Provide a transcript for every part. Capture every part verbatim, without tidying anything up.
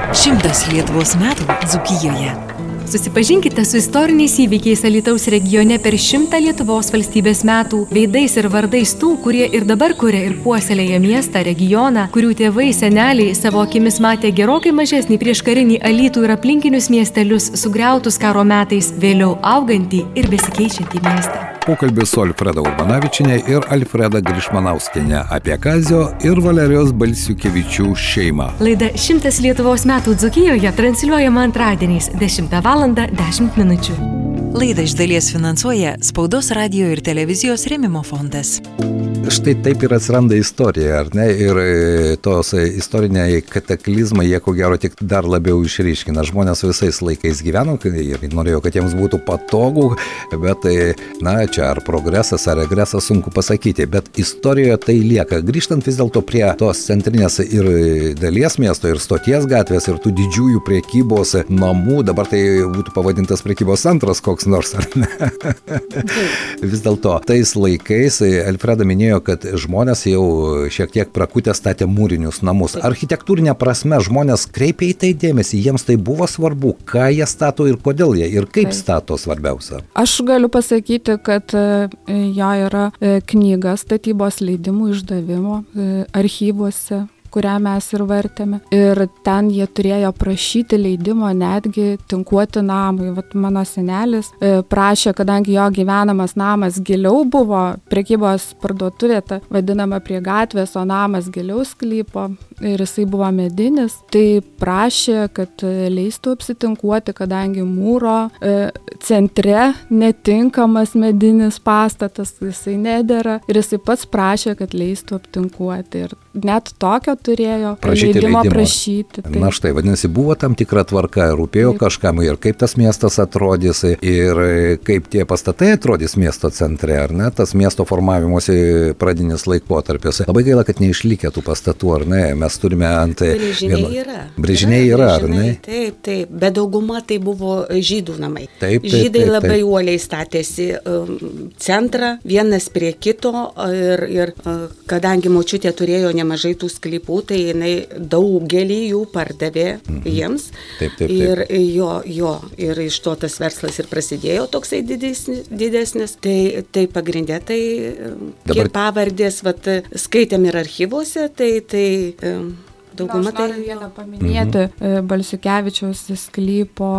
Šimtas Lietuvos metų Dzūkijoje. Susipažinkite su istoriniais įvykiais Alytaus regione per šimtą Lietuvos valstybės metų, veidais ir vardais tų, kurie ir dabar kuria ir puoselėja miestą, regioną, kurių tėvai, seneliai savo akimis matė gerokai mažesnį prieškarinį Alytų ir aplinkinius miestelius sugriautus karo metais, vėliau augantį ir besikeičiantį miestą. Pokalbis su Alfreda Urbanavičienė ir Alfreda Grišmanauskienė apie Kazio ir Valerijos Balsiukevičių šeimą. Laida Šimtas Lietuvos metų Dzūkijoje transliuojama antradieniais dešimtą valandą dešimt minučių. Laidą iš dalies finansuoja Spaudos radijo ir televizijos rėmimo fondas. Štai taip ir atsiranda istorija, ar ne? Ir tos istoriniai kataklizmai, jie ko gero tik dar labiau išryškina. Žmonės visais laikais gyveno ir norėjo, kad jiems būtų patogu, bet, na, čia ar progresas, ar regresas sunku pasakyti, bet istorijoje tai lieka. Grįžtant vis dėlto prie tos centrinės ir dalies miesto, ir stoties gatvės, ir tų didžiųjų priekybos namų, dabar tai būtų pavadintas priekybos centras koks nors, ar ne? Vis dėlto, tais laikais Alfreda minėjo, kad žmonės jau šiek tiek prakutę statė mūrinius namus. Architektūrinė prasme žmonės kreipia į tai dėmesį, jiems tai buvo svarbu, ką jie stato ir kodėl jie, ir kaip stato svarbiausia. Aš galiu pasakyti, kad jo yra knyga statybos leidimų išdavimo archyvuose, kurią mes ir vartėme. Ir ten jie turėjo prašyti leidimo netgi tinkuoti namui. Vat mano senelis prašė, kadangi jo gyvenamas namas giliau buvo, prekybos parduotuvė ta vadinama prie gatvės, o namas giliau sklypo ir jisai buvo medinis, tai prašė, kad leistų apsitinkuoti, kadangi mūro centre netinkamas medinis pastatas, jisai nedera ir jisai pats prašė, kad leistų aptinkuoti. Ir net tokio turėjo prašyti leidimo leidimo. prašyti. Tai. Na štai, vadinasi, buvo tam tikra tvarka, rūpėjo taip. Kažkam ir kaip tas miestas atrodys, ir kaip tie pastatai atrodys miesto centre, ar ne, tas miesto formavimosi pradinis laikotarpis. Labai gaila, kad neišlikė tų pastatų, ar ne, mes turime ant... Brėžiniai vieno... yra. Brėžiniai yra, ar ne? Taip, taip, bet dauguma tai buvo žydų namai. Taip, taip, Žydai taip, labai taip. uoliai statėsi um, centrą, vienas prie kito, ir, ir uh, kadangi močiutė turėjo nemažai tų sklypų, tai jinai daugelį jų pardavė mhm. jiems. Taip, taip, taip. Ir jo, jo, ir iš to tas verslas ir prasidėjo toksai didesnis. didesnis. Tai, tai pagrindė, tai Dabar... kiek pavardės, vat, skaitėm ir archyvuose, tai, tai um, dauguma tai... Noriu vieną paminėti, mhm. Balsiukevičiaus sklypo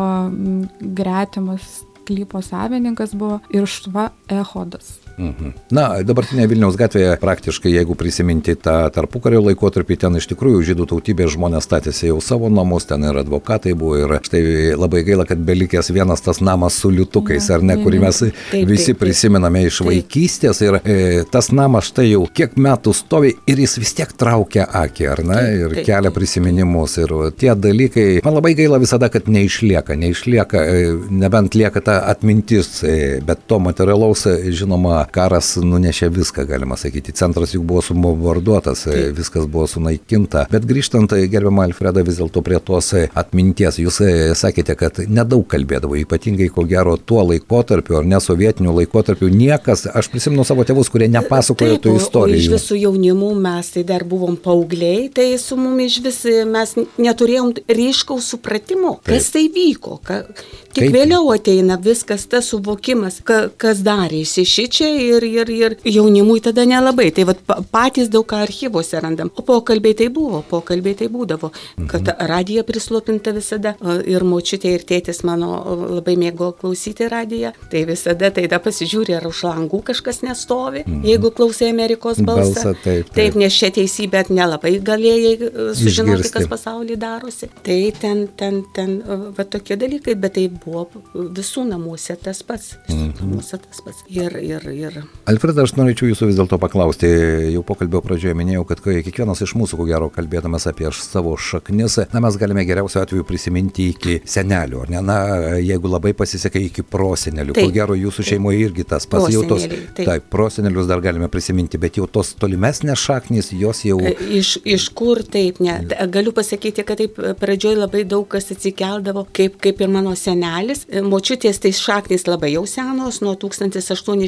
gretimas sklypo savininkas buvo Irštva Echodas. Mhm. Na, dabartinė Vilniaus gatvėje praktiškai, jeigu prisiminti tą tarpukario laikotarpį, ten iš tikrųjų žydų tautybės žmonės statėsi jau savo namus, ten ir advokatai buvo, ir štai labai gaila, kad belikęs vienas tas namas su liutukais, ar ne, kurį mes taip, visi taip, taip. prisimename iš taip. vaikystės, ir e, tas namas štai jau kiek metų stovi ir jis vis tiek traukia akį, ar ne, taip, ir taip, kelia taip. prisiminimus, ir tie dalykai, man labai gaila visada, kad neišlieka, neišlieka, e, nebent lieka ta atmintis, e, bet to materialaus, žinoma, karas nunešė viską, galima sakyti. Centras juk buvo subombarduotas, viskas buvo sunaikinta. Bet grįžtant, gerbiama Alfreda, vis dėlto prie tos atminties, jūs sakėte, kad nedaug kalbėdavo, ypatingai ko gero tuo laikotarpiu, ar ne sovietiniu laikotarpiu, niekas, aš prisimenu savo tėvus, kurie nepasakojo tų istorijų. Iš visų jaunimų mes tai dar buvom paaugliai, tai su mumis iš vis mes neturėjom ryškaus supratimo, Taip. kas tai vyko. Ka, tik Taip. vėliau ateina viskas, tas suvokimas, ka, kas darėsi šičia. Ir, ir, ir jaunimui tada nelabai. Tai vat, patys daug ką archyvuose randam. O pokalbiai tai buvo, pokalbiai tai būdavo. Kad radija prislopinta visada. Ir močiutė, ir tėtis mano labai mėgo klausyti radiją. Tai visada tai da pasižiūrė, ar už langų kažkas nestovi. Mhm. Jeigu klausai Amerikos balsą. Balsą taip, taip. taip, nes šią teisybę nelabai galėjai sužinoti, Išgirsti. kas pasaulyje darosi. Tai ten, ten, ten, va tokie dalykai. Bet tai buvo visų namuose tas pats. Visų mhm. namuose tas pats. Ir, ir, ir Alfreda, aš norėčiau jūsų vis dėlto paklausti, jau pokalbio pradžioje minėjau, kad kiekvienas iš mūsų, ko gero, kalbėdamas apie savo šaknis, na, mes galime geriausiu atveju prisiminti iki senelių, ar ne, na, jeigu labai pasiseka iki prosenelių, taip, ko gero jūsų šeimoje irgi tas pats, jau tos, taip, taip, prosenelius dar galime prisiminti, bet jau tos tolimesnės šaknys, jos jau... Iš, iš kur taip, ne, galiu pasakyti, kad taip pradžioj labai daug kas atsikeldavo, kaip, kaip ir mano senelis, močiutės tai šaknys labai jau senos, nuo tūkstantis aštuoni šimtai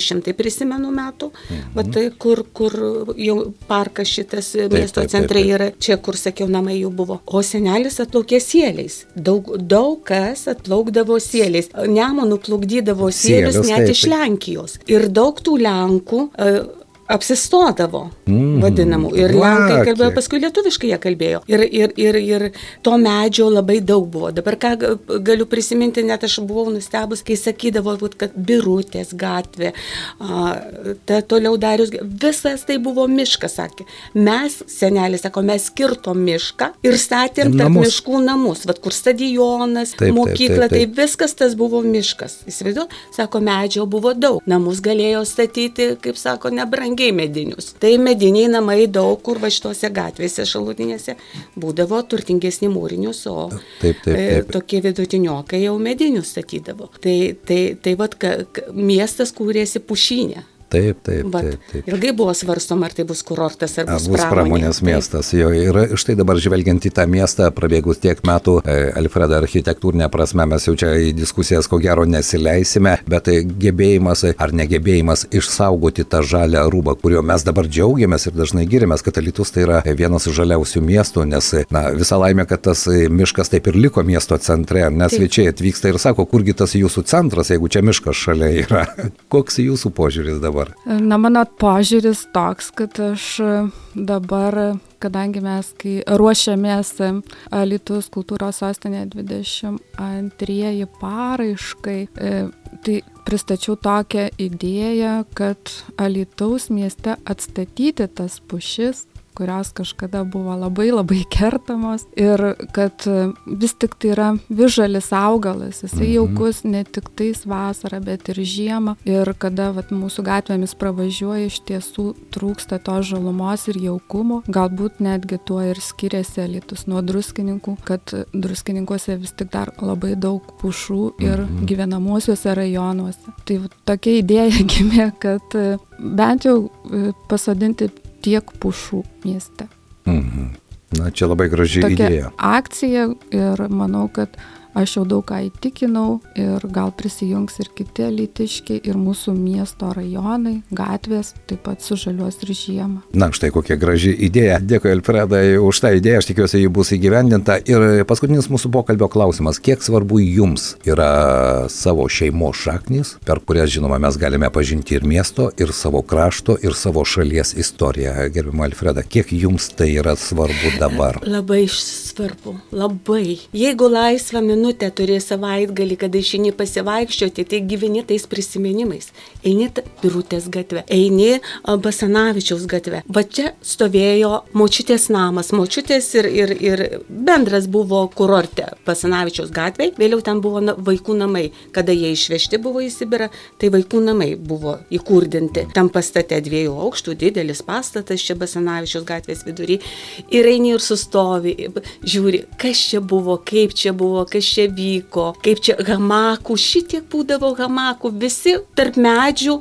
neprisimenu metų, mhm. va tai kur, kur jau parkas šitas taip, miesto taip, centrai taip, taip. yra, čia kur sakiau namai jų buvo. O senelis atplaukė sieliais. Daug, daug kas atplaukdavo sieliais. Nemunų plukdydavo sielius Sielius, net taip, iš taip. Lenkijos. Ir daug tų Lenkų uh, apsistodavo, mm, vadinamų. Ir Lenkai Lakė. kalbėjo, paskui lietuviškai jie kalbėjo. Ir, ir, ir, ir to medžio labai daug buvo. Dabar ką galiu prisiminti, net aš buvau nustebus, kai sakydavo, kad Birutės gatvė, ta toliau Darius, visas tai buvo miškas, sakė. Mes, senelis, sako, mes skirtom mišką ir statėm tarp namus. miškų namus. Vat kur stadionas, taip, mokykla, taip, taip, taip. tai viskas tas buvo miškas. Įsivaizduoju, sako, medžio buvo daug. Namus galėjo statyti, kaip sako, nebrangiai medinius. Tai mediniai namai daug, kur va šitose gatvėse šalutinėse būdavo turtingesni mūrinius, o taip, taip, taip. E, tokie vidutiniokai jau medinius statydavo. Tai, tai, tai vat, ka, ka, miestas kūrėsi pušynė. Taip, taip, Vat, taip, taip. ilgai buvo svarstoma, ar tai bus kurortas, ar bus, bus pramonės taip. miestas. Jo, ir štai dabar žvelgiant į tą miestą, prabėgus tiek metų, Alfreda, architektūrinė prasme, mes jau čia į diskusijas ko gero nesileisime, bet gebėjimas ar negebėjimas išsaugoti tą žalią rūbą, kurio mes dabar džiaugiamės ir dažnai girimės, kad Alytus tai yra vienas iš žaliausių miestų, nes na, visa laimė, kad tas miškas taip ir liko miesto centre, nes svečiai atvyksta ir sako, kurgi tas jūsų centras, jeigu čia miškas šalia yra. Koks jūsų požiūris dabar? Na, mano požiūris toks, kad aš dabar, kadangi mes, kai ruošiamės Alytus kultūros sostinė dvidešimt antrieji paraiškai, tai pristačiau tokią idėją, kad Alytaus mieste atstatyti tas pušis, kurios kažkada buvo labai labai kertamos ir kad vis tik tai yra visžalis augalas, jisai jaukus ne tik tais vasarą, bet ir žiemą ir kada vat, mūsų gatvėmis pravažiuoja, iš tiesų trūksta to žalumos ir jaukumo, galbūt netgi tuo ir skiriasi Alytus nuo Druskininkų, kad Druskininkuose vis tik dar labai daug pušų ir gyvenamuosiuose rajonuose. Tai tokia idėja gimė, kad bent jau pasodinti tiek pušų mieste. Mhm. Na, čia labai graži Tokia idėja. akcija ir manau, kad aš jau daug ką įtikinau ir gal prisijungs ir kiti alytiškiai ir mūsų miesto rajonai, gatvės taip pat sužaliuos ir žiemą. Na, štai kokia graži idėja. Dėkui, Alfredai, už tą idėją. Aš tikiuosi, ji bus įgyvendinta. Ir paskutinis mūsų pokalbio klausimas. Kiek svarbu jums yra savo šeimos šaknys, per kurias, žinoma, mes galime pažinti ir miesto, ir savo krašto, ir savo šalies istoriją. Gerbima Alfreda, kiek jums tai yra svarbu dabar? Labai svarbu. Labai. Jeigu laisvą minutę minutę turi savaitgalį, kada išeini pasivaikščioti, tai gyveni tais prisiminimais. Eini Birutės gatvę, eini Basanavičiaus gatvę. Va čia stovėjo močiutės namas, močiutės ir, ir, ir bendras buvo kurorte Basanavičiaus gatvėj, vėliau ten buvo vaikų namai. Kada jie išvežti buvo į Sibirą, tai vaikų namai buvo įkurdinti. Tam pastate dviejų aukštų, didelis pastatas čia Basanavičiaus gatvės vidury. Ir eini ir sustovi, žiūri, kas čia buvo, kaip čia buvo, kas čia vyko, kaip čia hamakų, šitiek būdavo hamakų, visi tarp medžių,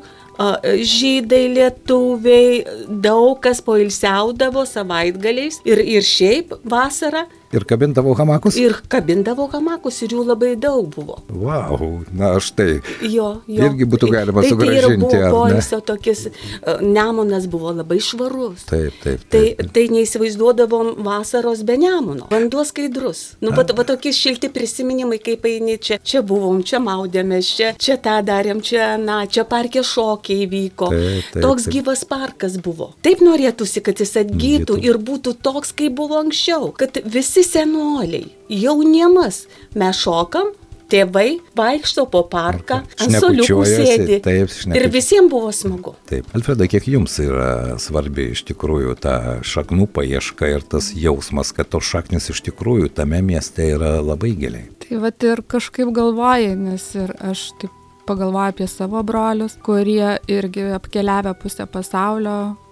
žydai, lietuviai, daug kas poilsiaudavo savaitgaliais ir, ir šiaip vasarą. Ir kabindavo hamakus? Ir kabindavo hamakus ir jų labai daug buvo. Vau, na štai. Jo, jo. Irgi būtų galima tai, sugrąžinti, tai ar ne? Poilsio tokis, Nemunas buvo labai švarus. Taip, taip, taip. Tai, tai neįsivaizduodavom vasaros be Nemuno. Vanduo skaidrus. Nu, va, va tokie šilti prisiminimai, kaip eini čia. Čia buvom, čia maudėmės, čia, čia tą darėm, čia, na, čia parke šokiai vyko. Taip, taip, toks taip. Gyvas parkas buvo. Taip norėtųsi, kad jis atgytų ir būtų toks, kaip buvo anksčiau. Kad visi senoliai, jaunimas, mes šokam, tėvai vaikšto po parką, ant suoliukų sėdi. Taip, ir visiems buvo smagu. Taip. Alfreda, kiek jums yra svarbi iš tikrųjų ta šaknų paieška ir tas jausmas, kad tos šaknis iš tikrųjų tame mieste yra labai giliai? Tai vat ir kažkaip galvoju, nes ir aš taip pagalvoju apie savo brolius, kurie irgi apkeliavę pusę pasaulio,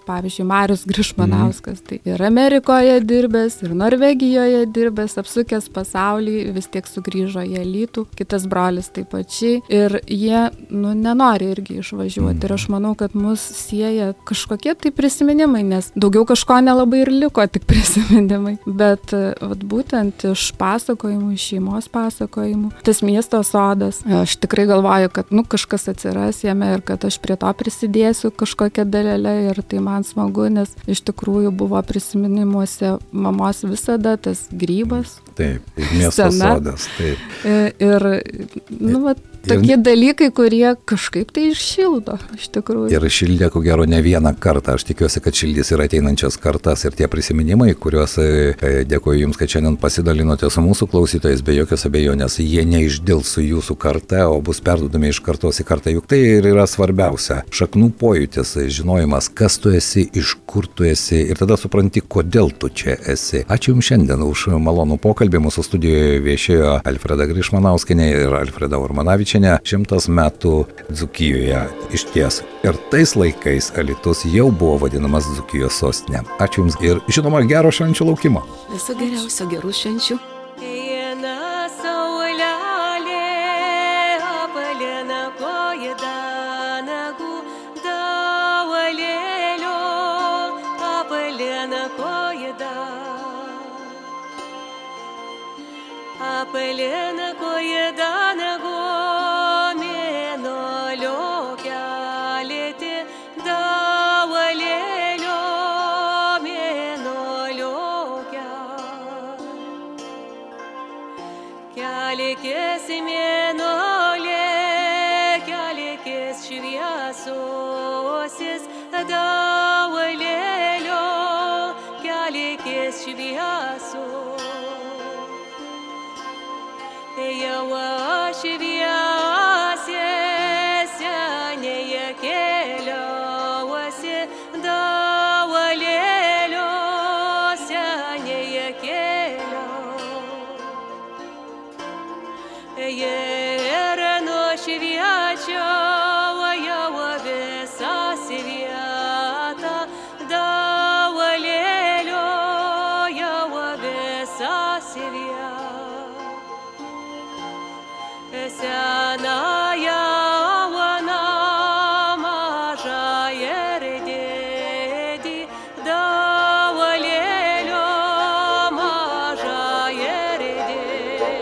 pavyzdžiui, Marius Grišmanauskas, tai ir Amerikoje dirbęs, ir Norvegijoje dirbęs, apsukęs pasaulį, vis tiek sugrįžo į Alytų, kitas brolis taip pačiai, ir jie, nu, nenori irgi išvažiuoti, ir aš manau, kad mus sieja kažkokie tai prisiminimai, nes daugiau kažko nelabai ir liko, tik prisiminimai, bet vat, būtent iš pasakojimų, iš šeimos pasakojimų, tas miesto sodas, aš tikrai galvoju, kad, nu, kažkas atsiras jame ir kad aš prie to prisidėsiu kažkokią dalelę ir tai man smagu, nes iš tikrųjų buvo prisiminimuose mamos visada tas grybas. Taip, miesto scena. sodas, taip. Ir, nu, va, tokie ir, dalykai, kurie kažkaip tai iššildo, iš tikrųjų. Ir šildė, ko gero, ne vieną kartą. Aš tikiuosi, kad šildys ir ateinančias kartas ir tie prisiminimai, kuriuos e, dėkoju Jums, kad šiandien pasidalinote su mūsų klausytojais, be jokios abejonės, jie neišdils su Jūsų karta, o bus perduodami iš kartos į kartą. Juk tai ir yra svarbiausia. Šaknų pojūtis, žinojimas, kas tu esi, iš kur tu esi ir tada supranti, kodėl tu čia esi. Ačiū Jums šiandien už malonų pokalbį. Mūsų studijoje viešėjo Alfreda Grišmanauskienė ir Alfreda Urmanavičienė. Šimtas metų Dzūkijoje išties. Ir tais laikais Alytus jau buvo vadinamas Dzūkijos sostinė. Ačiū Jums ir, žinoma, gero švenčių laukimo. Viso geriausio, gerų švenčių. Apelena kojedana go mėnulio kelėti, davalėlio mėnulio kel. Kelikės mėnulė, kelikės šviesosis, davalėlio kelikės šviesosis. Jau aš viesė, senėje keliausi, davalėlio senėje keliau. Ir nušviečiau jau visą vietą, davalėlio jau visą vietą. Senąją uoną mažą ir dėdį, davalėlio mažą ir dėdį.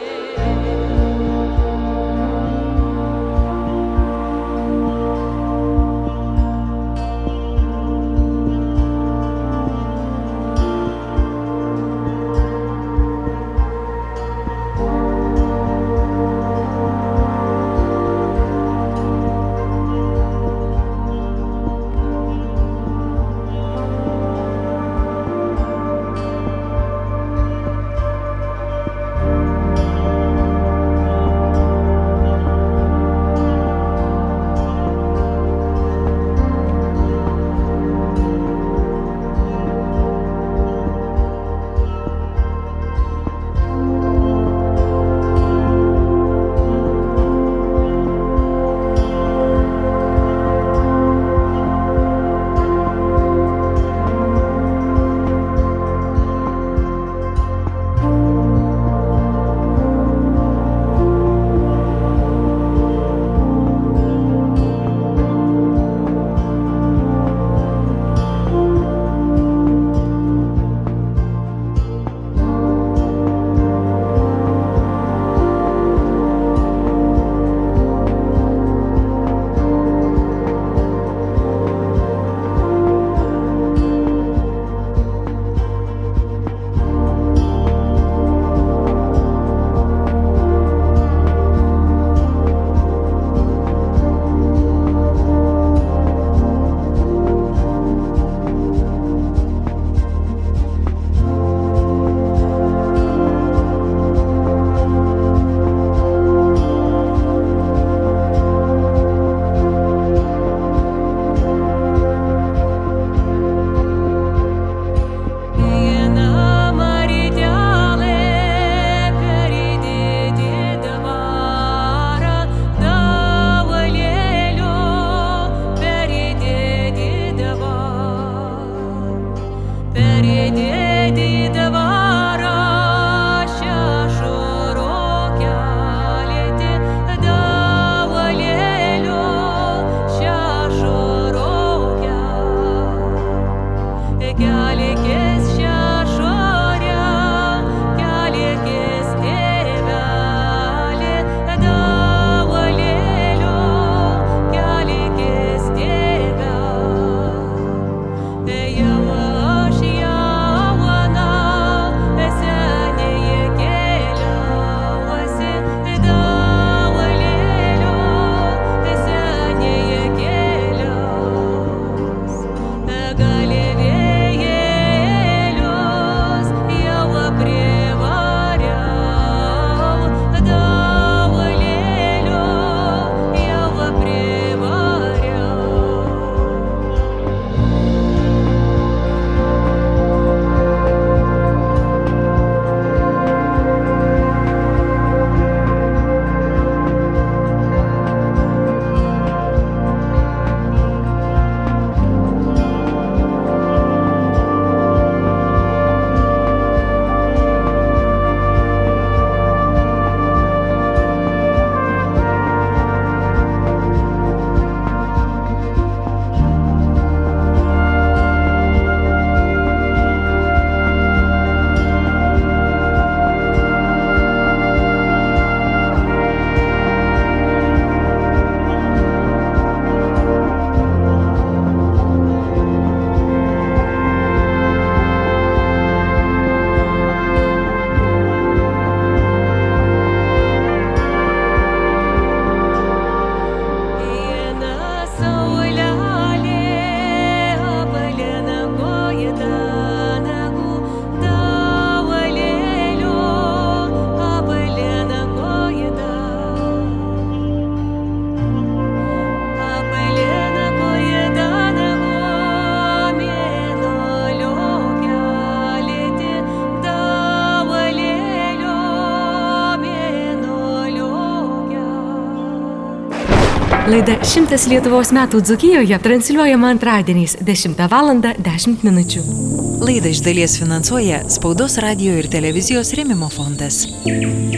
Laida Šimtas Lietuvos metų Dzūkijoje transliuojama antradieniais dešimtą valandą dešimt minučių. Laidą iš dalies finansuoja Spaudos radijo ir televizijos rėmimo fondas.